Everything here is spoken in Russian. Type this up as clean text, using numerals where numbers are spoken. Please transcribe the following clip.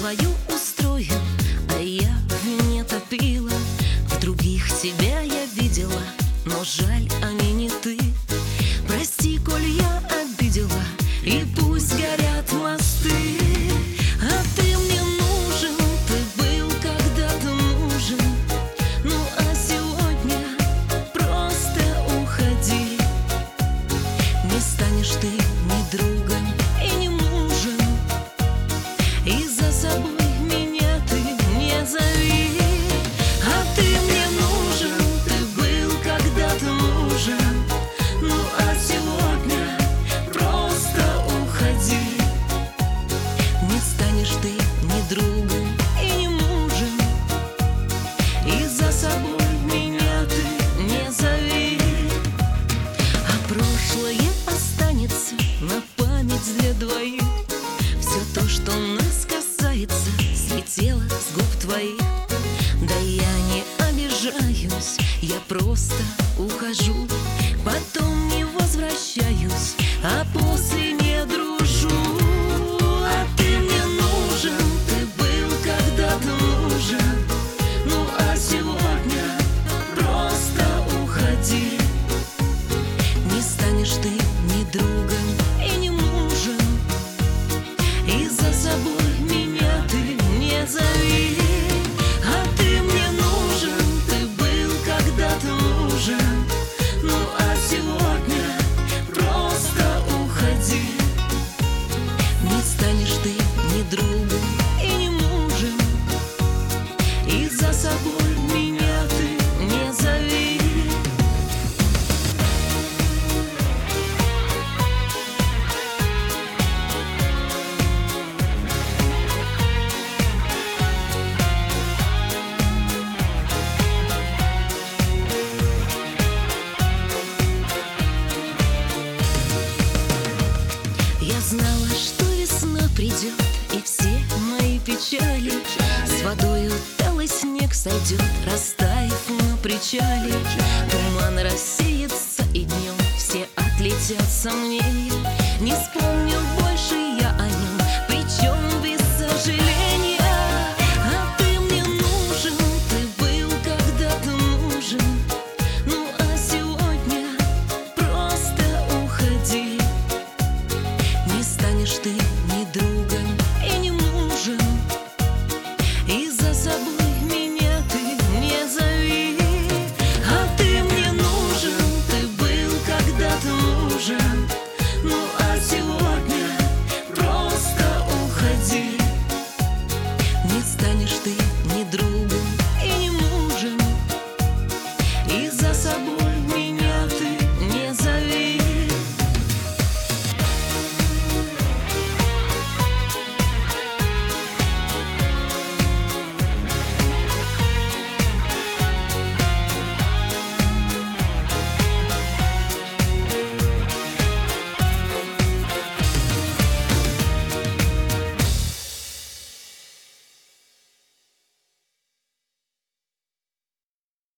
свою устрою, а я в вине топила. В других тебя я видела, но жаль, они не ты. Прости, коль я обидела, и пусть горят мосты. А ты мне нужен, ты был когда-то нужен. Ну а сегодня просто уходи. Не станешь ты ни другом и ни мужем, и за собой меня ты не зови. А ты мне нужен, ты был когда-то нужен. Ну а сегодня просто уходи. Не станешь ты ни другом и ни мужем, и за собой меня ты не зови. А прошлое останется на память для двоих. Все то, что нас касается, слетело с губ твоих. Да я не обижаюсь, я просто ухожу. Потом не возвращаюсь, а после не дружу. А ты мне нужен, ты был когда-то нужен. Ну а сегодня просто уходи. Не станешь ты ни другом и ни мужем, и за собой меня ты не зови. А ты мне нужен, ты был когда-то нужен. Ну а сегодня просто уходи. Не станешь ты ни другом и ни мужем, и за собой меня ты не зови. Я знала, что весна придет, и все мои печали с водою талый снег сойдет, растаяв на причале.